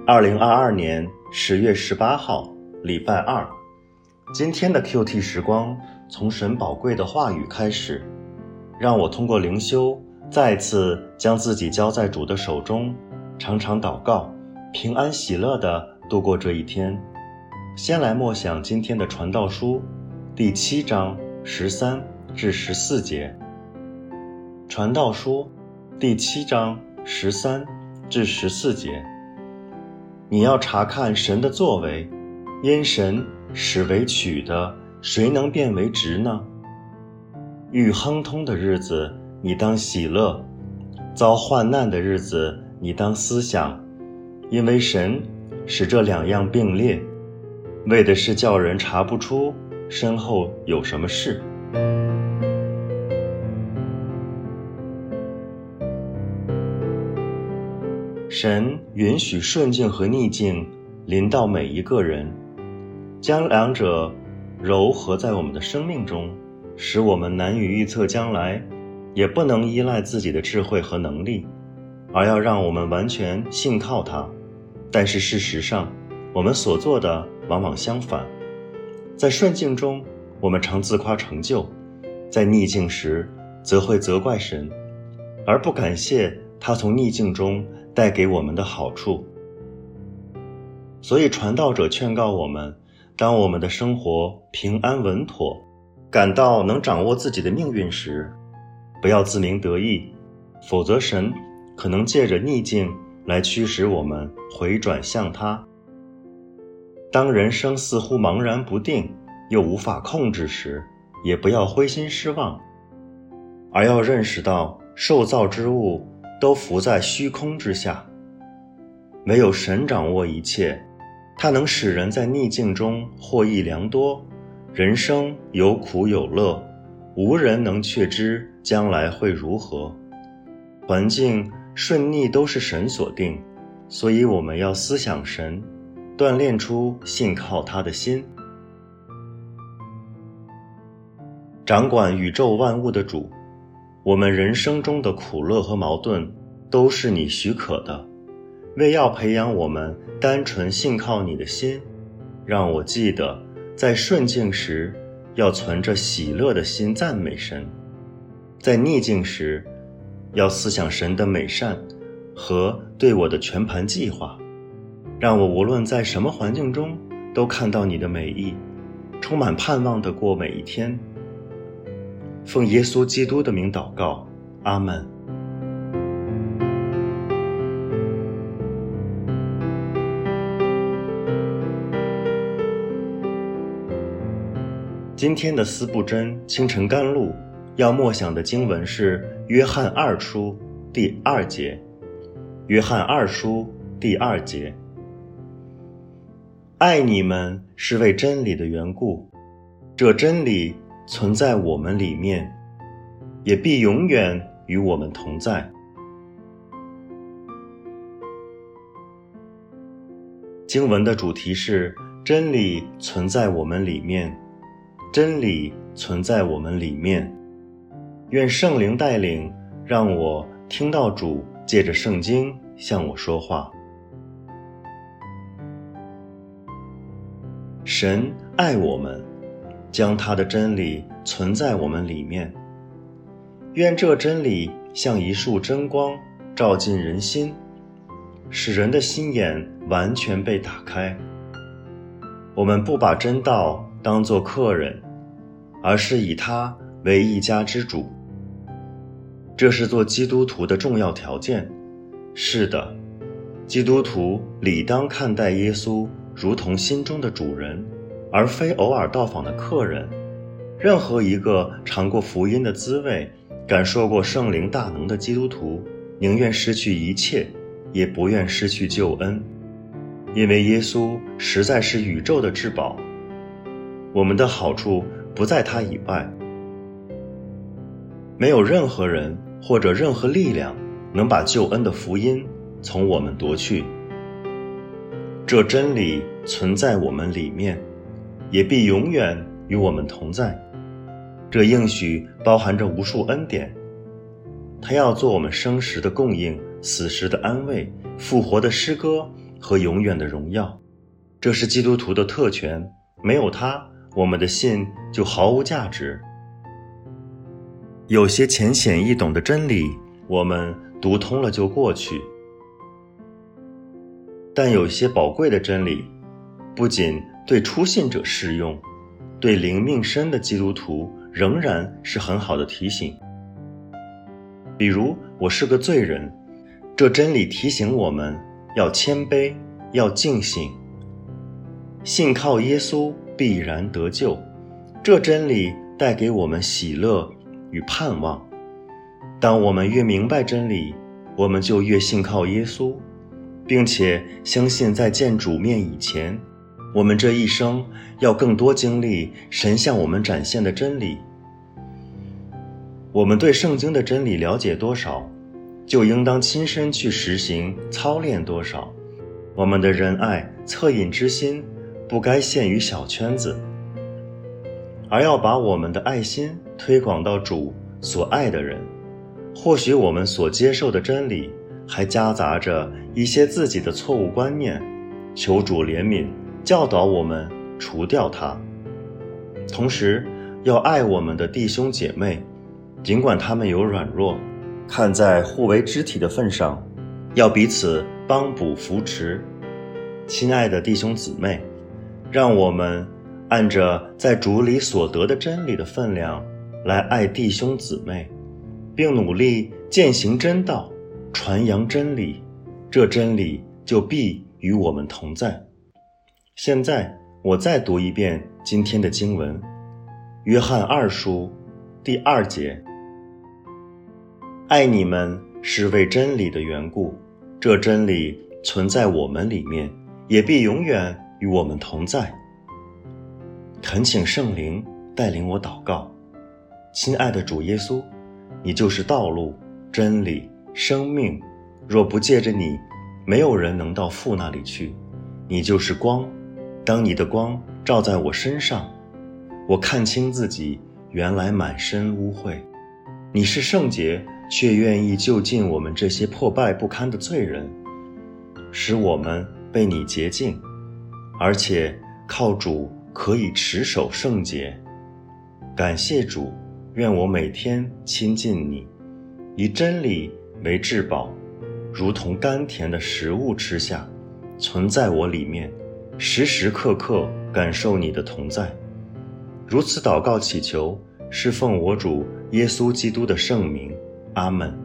2022年10月18号，礼拜二。今天的 QT 时光从神宝贵的话语开始，让我通过灵修再次将自己交在主的手中，常常祷告，平安喜乐地度过这一天。先来默想今天的传道书第7章13至14节。传道书第7章13至14节。你要查看神的作为，因神使为曲的，谁能变为直呢？遇亨通的日子，你当喜乐；遭患难的日子，你当思想，因为神使这两样并列，为的是叫人查不出身后有什么事。神允许顺境和逆境临到每一个人，将两者糅合在我们的生命中，使我们难以预测将来，也不能依赖自己的智慧和能力，而要让我们完全信靠他。但是事实上，我们所做的往往相反。在顺境中，我们常自夸成就；在逆境时，则会责怪神，而不感谢他从逆境中带给我们的好处。所以传道者劝告我们，当我们的生活平安稳妥，感到能掌握自己的命运时，不要自鸣得意，否则神可能借着逆境来驱使我们回转向他。当人生似乎茫然不定，又无法控制时，也不要灰心失望，而要认识到受造之物都浮在虚空之下，唯有神掌握一切，他能使人在逆境中获益良多。人生有苦有乐，无人能确知将来会如何。环境顺逆都是神所定，所以我们要思想神，锻炼出信靠他的心。掌管宇宙万物的主，我们人生中的苦乐和矛盾都是你许可的，为要培养我们单纯信靠你的心，让我记得在顺境时要存着喜乐的心赞美神，在逆境时要思想神的美善和对我的全盘计划，让我无论在什么环境中都看到你的美意，充满盼望地过每一天。奉耶稣基督的名祷告，阿们。今天的思布真清晨甘露要默想的经文是约翰2书第2节。约翰2书第2节。爱你们是为真理的缘故，这真理存在我们里面，也必永远与我们同在。经文的主题是真理存在我们里面，真理存在我们里面。愿圣灵带领，让我听到主借着圣经向我说话。神爱我们，将他的真理存在我们里面。愿这真理像一束真光照进人心，使人的心眼完全被打开。我们不把真道当作客人，而是以他为一家之主。这是做基督徒的重要条件。是的，基督徒理当看待耶稣如同心中的主人，而非偶尔到访的客人。任何一个尝过福音的滋味，感受过圣灵大能的基督徒，宁愿失去一切，也不愿失去救恩，因为耶稣实在是宇宙的至宝。我们的好处不在他以外，没有任何人或者任何力量能把救恩的福音从我们夺去。这真理存在我们里面，也必永远与我们同在。这应许包含着无数恩典，它要做我们生时的供应，死时的安慰，复活的诗歌和永远的荣耀。这是基督徒的特权，没有它，我们的信就毫无价值。有些浅显易懂的真理，我们读通了就过去，但有些宝贵的真理，不仅对初信者适用，对灵命深的基督徒仍然是很好的提醒。比如，我是个罪人，这真理提醒我们要谦卑，要警醒。信靠耶稣必然得救，这真理带给我们喜乐与盼望。当我们越明白真理，我们就越信靠耶稣，并且相信在见主面以前，我们这一生要更多经历神向我们展现的真理。我们对圣经的真理了解多少，就应当亲身去实行操练多少。我们的仁爱恻隐之心不该限于小圈子，而要把我们的爱心推广到主所爱的人。或许我们所接受的真理还夹杂着一些自己的错误观念，求主怜悯，教导我们除掉它。同时要爱我们的弟兄姐妹，尽管他们有软弱，看在互为肢体的份上，要彼此帮补扶持。亲爱的弟兄姊妹，让我们按着在主里所得的真理的分量来爱弟兄姊妹，并努力践行真道，传扬真理，这真理就必与我们同在。现在我再读一遍今天的经文，约翰2书第2节，爱你们是为真理的缘故，这真理存在我们里面，也必永远与我们同在。恳请圣灵带领我祷告。亲爱的主耶稣，你就是道路、真理、生命，若不借着你，没有人能到父那里去。你就是光，当你的光照在我身上，我看清自己原来满身污秽。你是圣洁，却愿意救尽我们这些破败不堪的罪人，使我们被你洁净，而且靠主可以持守圣洁。感谢主，愿我每天亲近你，以真理为至宝，如同甘甜的食物吃下，存在我里面，时时刻刻感受你的同在。如此祷告祈求，是奉我主耶稣基督的圣名，阿们。